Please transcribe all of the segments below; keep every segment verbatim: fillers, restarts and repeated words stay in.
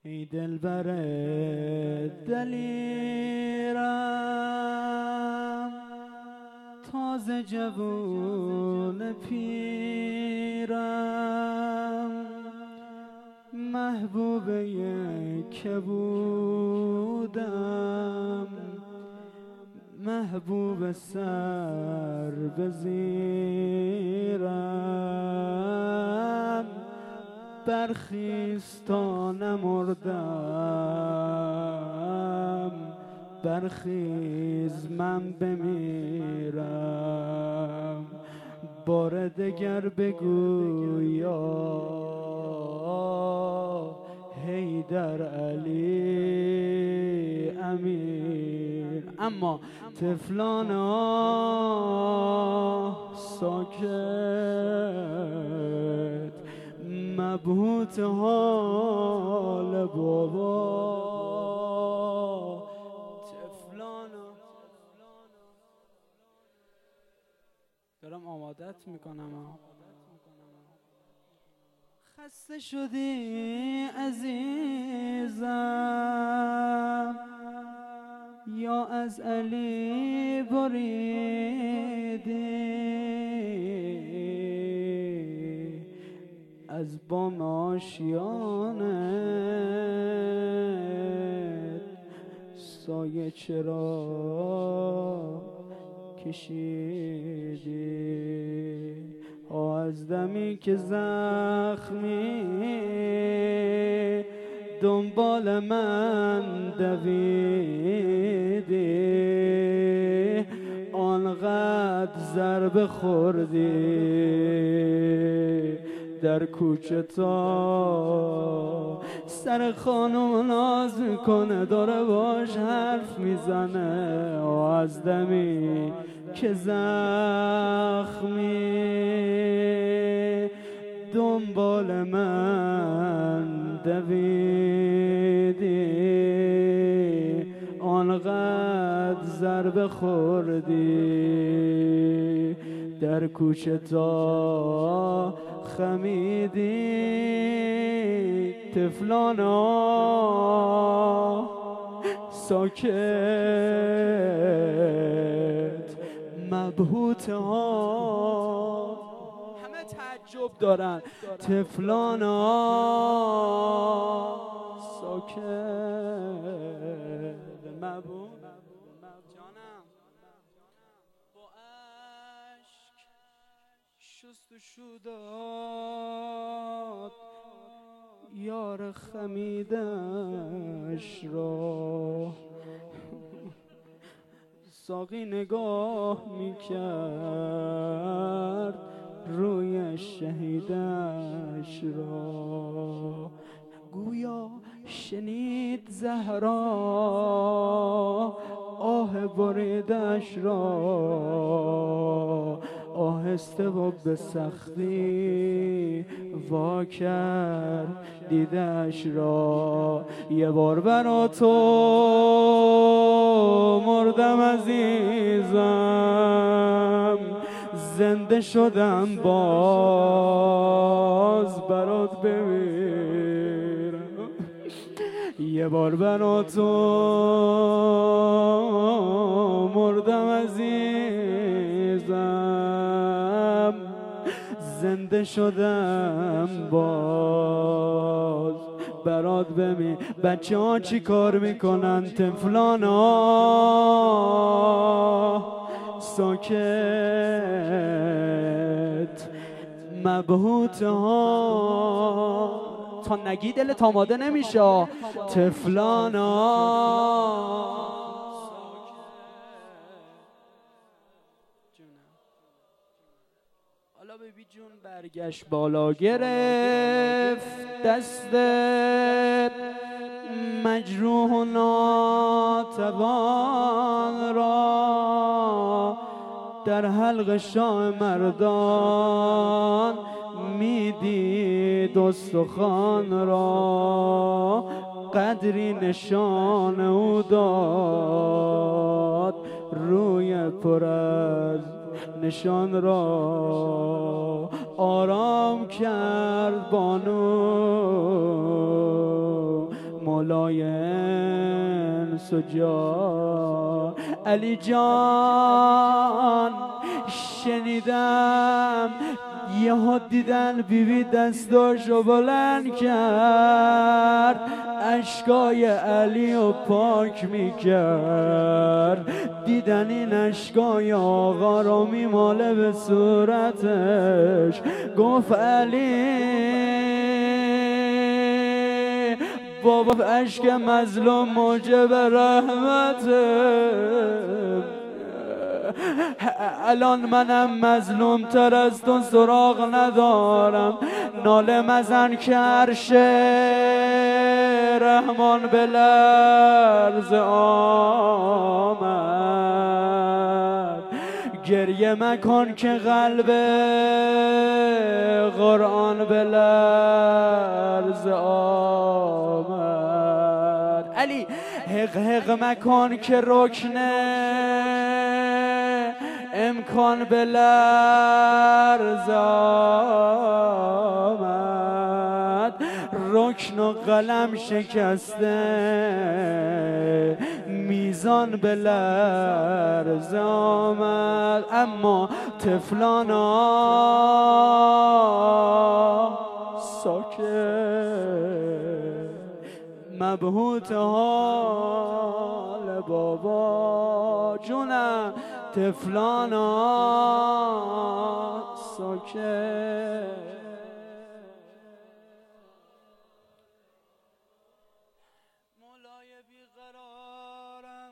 ای دلبر دلیرم، تازه جوون پیرم، محبوبه که بودم، محبوب سر بزیرم، برخیز تا نمردم، برخیز من بمیرم، بار دگر بگو یا حیدر علی امیر. اما طفلان آه ساکت، مبهوت حال بابا. طفلان دارم آمادت میکنم. خسته شدی عزیزم، یا از علی بریدی، از بام آشیانت سایه چرا کشیدی؟ از دمی که زخمی دنبال من دویدی، آنقدر ضربه خوردی در کوچه تا سر خانم ناز میکنه، داره باش حرف میزنه. از دمی که زخمی دنبال من دویدی، آنقدر ضربه خوردی در کوچه تا خمیدی. طفلانا ساکت، مبهوت ها همه تعجب دارن. طفلانا ساکت، مبهوت. جانم با عشق شست و شو داد یار خمیدش را، ساقی نگاه میکرد روی شهیدش را، گویا شنید زهرا آه بریدش را، آهسته و به سختی وا کرد دیدش را. یه بار برا تو مردم عزیزم، زنده شدم باز برات بمیرم. یه بار برا تو مردم عزیزم، زنده شدم باز برات بمی. بچه ها چی کار میکنن؟ طفلان ها ساکت، مبهوت ها. تا نگی دلت آماده نمیشه. طفلان ها حالا بیبی جون برگشت بالا، گرفت دستت مجروح و ناتوان را، در حلق شاه مردان میدید استخوان را، قدری نشان او داد روی پر از نشان را. آرام کرد بانو مولای انس و جان. علی جان شنیدم یهو دیدن بیبی دستاشو بلند کرد، اشکای علی رو پاک میکرد. دیدن این اشکای آقا رو میماله به صورتش، گفت علی بابا اشک مظلوم موجب رحمته، الان منم مظلوم تر از تو سراغ ندارم، ناله مزن که عرش رحمان به لرز آمد، گریه مکن که قلب قرآن به لرز آمد. علی حق حق مکن که رکنه امکان به لرز آمد، رکن و قلم شکسته میزان به لرز آمد. اما طفلانا ساکت، مبهوت حال بابا جونم، طفلانا ساکت. مولای بیقرارم،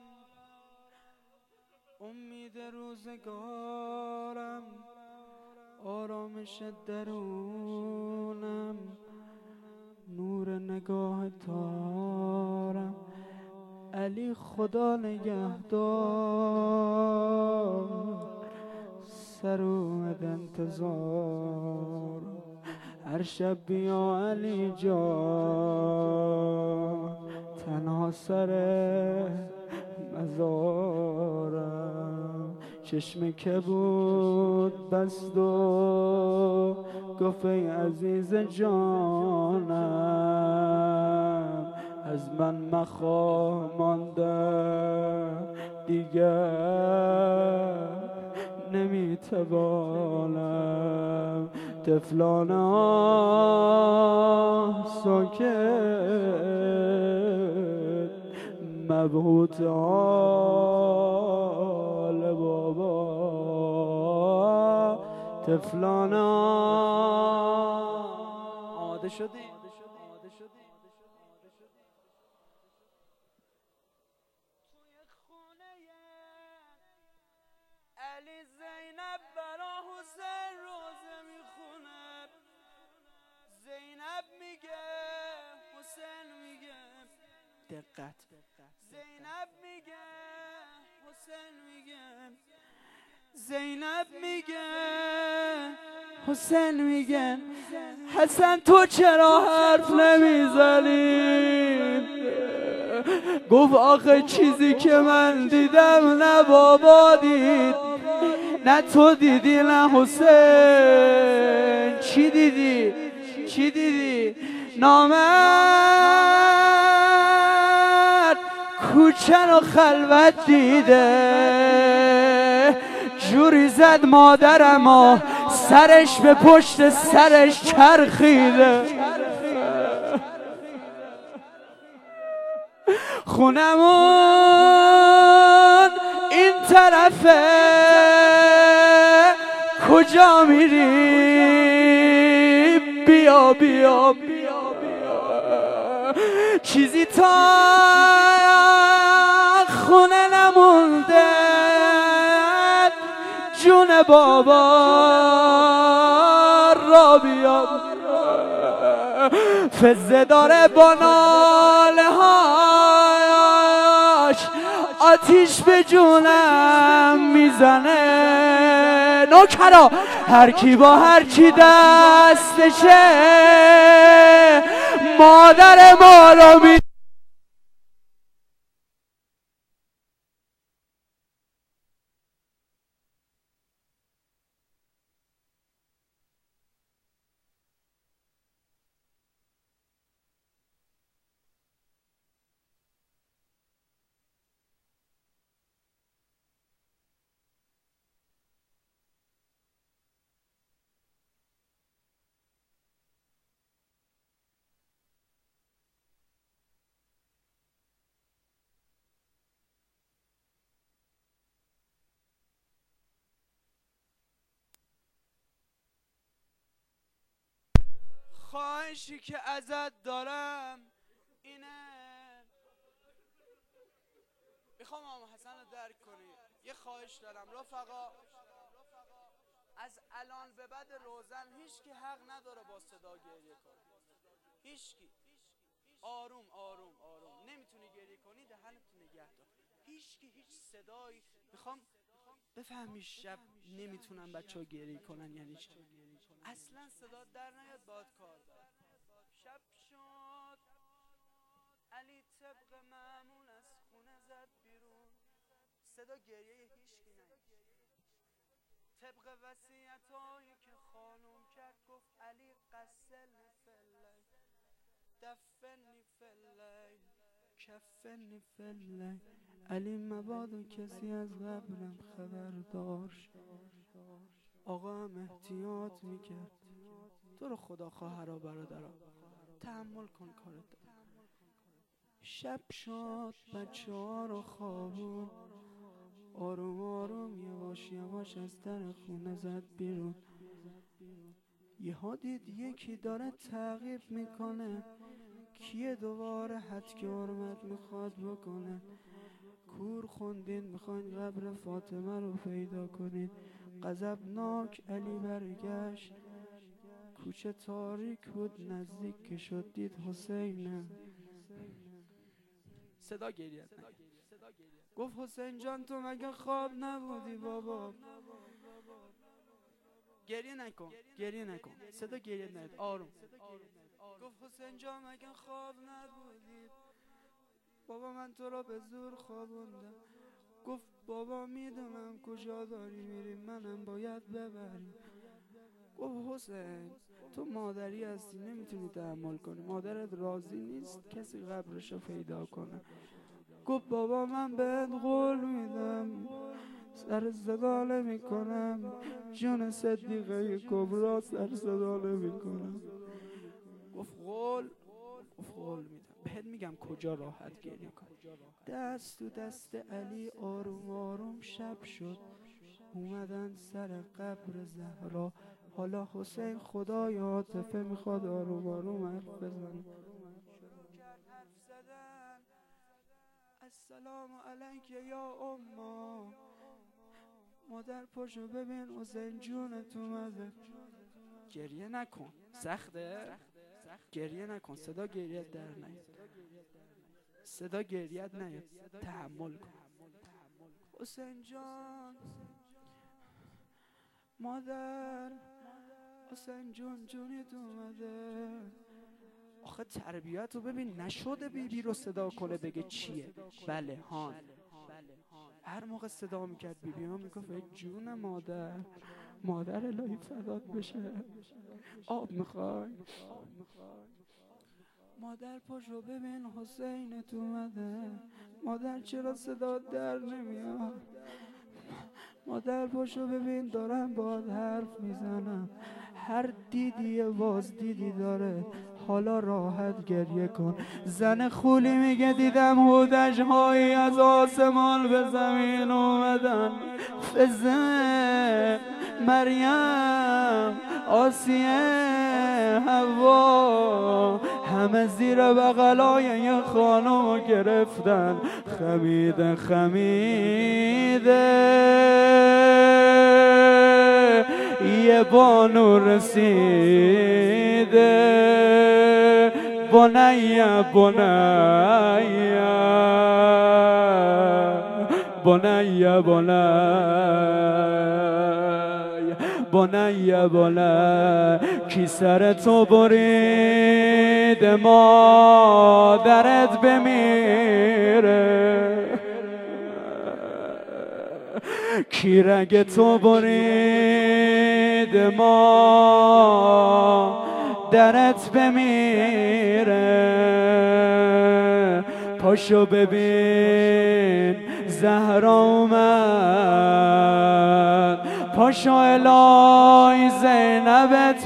امید روزگارم، آرامش درونم، نور نگاه تارم. علی خدا نگهدار، سر اومد انتظار، هر شب بیا علی جان، تنها سر مزارم. چشم که بود بست و گفت ای عزیز جانم، از من مخواه مانده دیگر نمیتوانم. طفلانا ساکت، مبهوت حال بابا. طفلانا آماده شدی؟ علی زینب برا حسین روزه میخونه، زینب میگه حسین میگه دقت، زینب میگه حسین میگه، زینب میگه حسین میگه حسن تو چرا حرف نمیزنی؟ گفت آخه چیزی که من دیدم نه بابا دید، نه تو دیدی نه حسین. چی دیدی؟ چی دیدی؟ نامرد کوچن و خلوت دیده، جوری زد مادرم و سرش به پشت سرش چرخیده. خونمون این طرفه کجا میری؟ بیا بیا بیا بیا، چیزی تا خونه نمونده جون بابا را بیا. فزه داره با ناله هاش آتیش به جونم میزنه. نوکرا هر کی با هر کی دستشه مادر ما رو می فهمیشی که ازت دارم اینه. میخوام امام حسن رو درک کنی. یه خواهش دارم رفقا، از الان به بعد روزن هیچ کی حق نداره با صدا گریه کنه. هیچ کی. آروم آروم آروم. نمیتونی گریه کنی دهنتو نگه دار. هیچ کی هیچ صدایی. میخوام بفهمی شب نمیتونن بچه‌ها گریه کنن یعنی چی. اصلا صدا در نیاد باد کار دار. شب شد علی طبق معمول از خونه زد بیرون. صدا گریه هیچ کی نیاد. طبق وصیتایی که خانم کرد گفت علی قسلنی فلی دفنی فلی کفنی فلی. علی مبادا کسی از قبرم خبردار شد. آقا هم احتیاط میکرد. تو رو خدا خواهرا برادرها تحمل کن کارت. شب شد بچه ها رو خوابون، آروم آروم یواش یواش از در خونه زد بیرون. یهو دید یکی داره تعقیب میکنه. کیه دوباره حد که حرمت میخواد بکنه. کور خوندین میخواین قبر فاطمه رو پیدا کنین. غضبناک علی برگشت. کوچه تاریک بود، نزدیک که شد دید حسینه. صدا گریت نگه. گفت حسین جان تو مگه خواب نبودی بابا؟ گریه نکن گریه نکن صدا گریه نید آروم. گفت حسین جان مگه خواب نبودی بابا؟ من تو را به زور خوابوندم. گفت بابا میدونم کجا داری میری، منم باید ببری. گفت حسین تو مادری هستی نمیتونی تحمل کنی، مادرت راضی نیست کسی قبرشو پیدا کنه. گفت بابا من بهت قول میدم سر صدا نمی کنم، جون صدیقه کبرا سر صدا نمی کنم. گفت قول گفت قول میدم بهت میگم کجا راحت گریه کن. دست تو دست علی آروم آروم شب شد. اومدن سر قبر زهرا. حالا حسین خدای عاطفه میخواد آروم آروم حرف بزنه. السلام علیک یا اما. مادر پاشو ببین حسین جونت اومده. گریه نکن سخته. گریه نکن صدا گریت در نیاد. صدا گریت نیاد تحمل کن. حسین جان مادر حسین جون جونت اومده. آخه تربیت رو ببین نشده بیبی رو صدا کنه بگه چیه. بله هان. هر موقع صدا میکرد بیبی ها میگفت ای جون مادر، مادر الهی فدات بشه، آب میخوای؟ مادر پاشو ببین حسینت اومده. مادر چرا صدا در نمیاد؟ مادر پاشو ببین دارم باهات حرف میزنم. هر دیدی واز دیدی داره. حالا راحت گریه کن. زن خولی میگه دیدم هودج هایی از آسمان به زمین اومدن. فزه مریم آسیه حوا همه زیر بغلای یه خانم گرفتن. خمیده خمیده یه بانو رسیده. بنیا بنیا بنیا بنیا بنیا بنیا کی سر تو برید مادرت بمیره. کی رگ تو برید مادرت بمیره. پاشو ببین زهرا اومد. پاشو الهی زینبت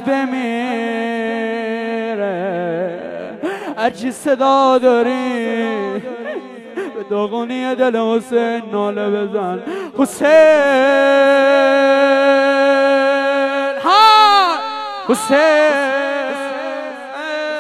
بمیره. هرچی صدا داری به داغونی دل حسین ناله بزن. حسین ها حسین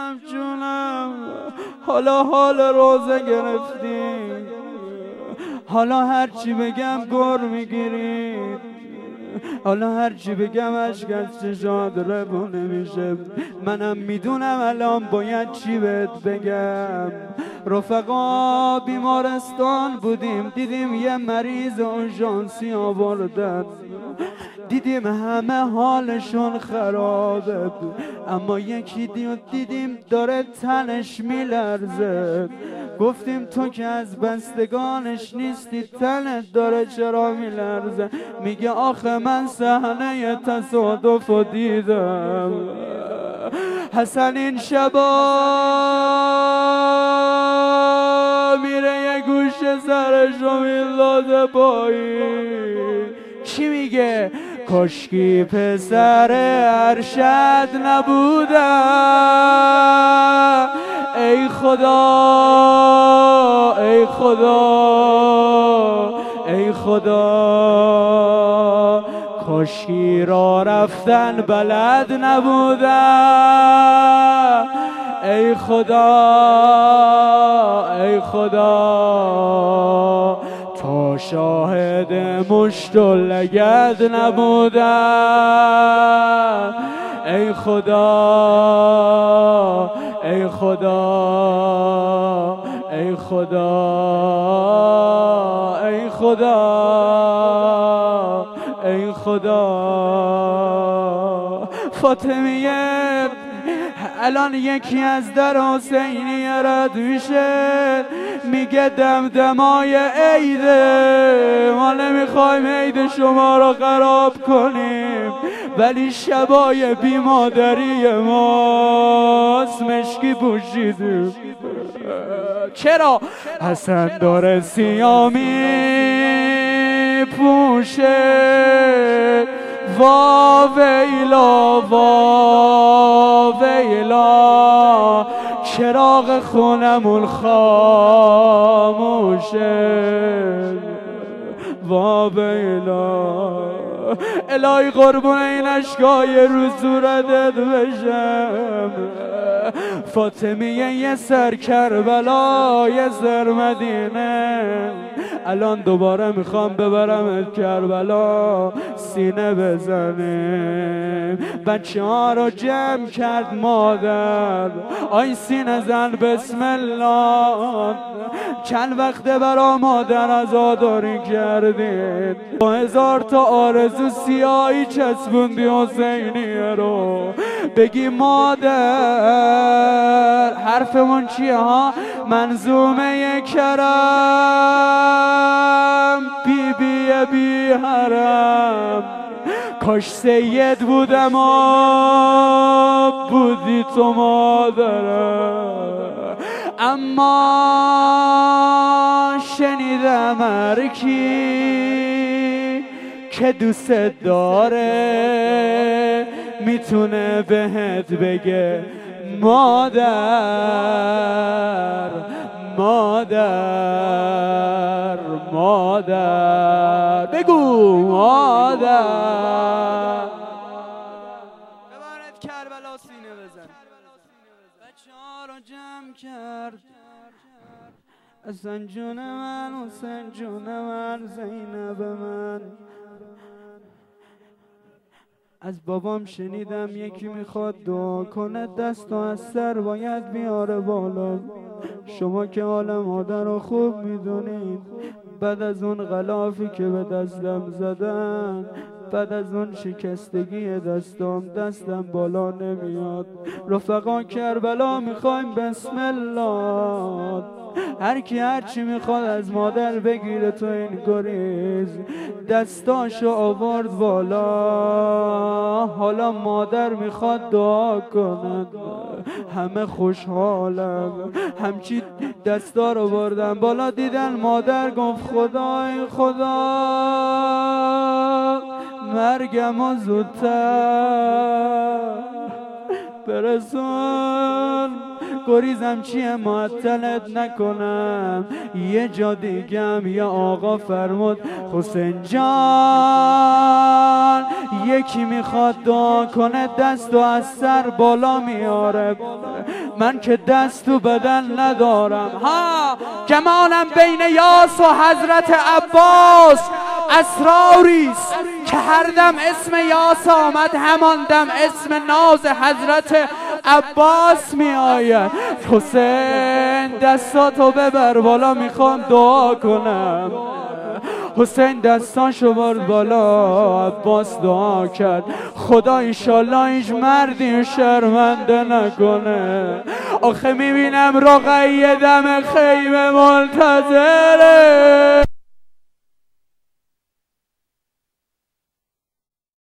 جونم جونم حالا حال روزه گرفتیم، حالا هرچی بگم گر میگیرید، حالا هرچی بگم اشک از چشات روونه میشه. منم میدونم الان باید چی بهت بگم. رفقا بیمارستان بودیم، دیدیم یه مریض اورژانسی آوردن، دیدیم همه حالشون خرابه، اما یکی دیدیم داره تنش میلرزه. گفتیم تو که از بستگانش نیستی، تنت داره چرا میلرزه؟ میگه آخه من صحنه تصادف رو دیدم. حسن این شبا میره یه گوشه سرشو میندازه پایین. چی میگه؟ کاشکی پسر ارشد نبودم. ای خدا ای خدا ای خدا، کاشکی را رفتن بلد نبودم. ای خدا ای خدا، تا شاهد مشت و لگد نبودم. ای خدا ای خدا ای خدا ای خدا ای خدا. فاطمیه الان یکی از در حسینی رد میشه، میگه دمدمای عیده، ما نمیخوایم عید شما رو خراب کنیم، ولی شبای بیمادری ماست مشکی پوشیدیم. چرا؟ حسن داره سیامی پوشه، وا ویلا وا ویلا، چراغ خونمون خاموشه، وا ویلا. الهی قربون این اشکای رو صورتت بشم. فاطمیه یه سر کربلا یه سر مدینه، الان دوباره میخوام ببرمت کربلا سینه بزنیم. بچه ها رو جمع کرد مادر، آی سینه زن بسم الله. چند وقته برا مادر عزاداری کردید، با هزار تا آرزو سیاهی چسبوندی حسینیه رو. بگی مادر حرفمون چیه ها؟ منظومه کرم بی بی بی حرم. کاش سید بودم و بودی تو مادرم. اما شنیدم هر کی که دوست داره میتونه بهت بگه مادر مادر مادر. بگو مادر. ببرد کربلا سینه بزن. بچه ها رو جمع کرد، حسن جون من، حسین جون من، زینب من. از بابام شنیدم یکی میخواد دعا کنه، دست از سر باید بیاره بالا. شما که حال مادر رو خوب میدونید، بعد از اون غلافی که به دستم زدن، بعد از اون شکستگی دستم، دستم بالا نمیاد. رفقا کربلا میخوایم بسم الله. هر کی هر چی میخواد از مادر بگیره تو این گریز. دستاشو آورد بالا، حالا مادر میخواد دعا کند. همه خوشحالن، همچی دستا رو بردن بالا، دیدن مادر گفت خدای خدا مرگمو زودتر برسون. گریزم چیه معطلت نکنم، یه جا دیگم یا آقا فرمود حسین جان یکی میخواد دعا کنه دستو از سر بالا میاره، من که دست و بدن ندارم. ها گمانم بین یاس و حضرت عباس اسراریست که هر دم اسم یاس آمد همان دم اسم ناز حضرت عباس می آید. حسین دستاتو ببر بالا میخوام دعا کنم. حسین دستاشو برد بالا، عباس دعا کرد خدا ایشالله هیچ مردی شرمنده نکنه. آخه میبینم رقیه دم خیمه منتظره،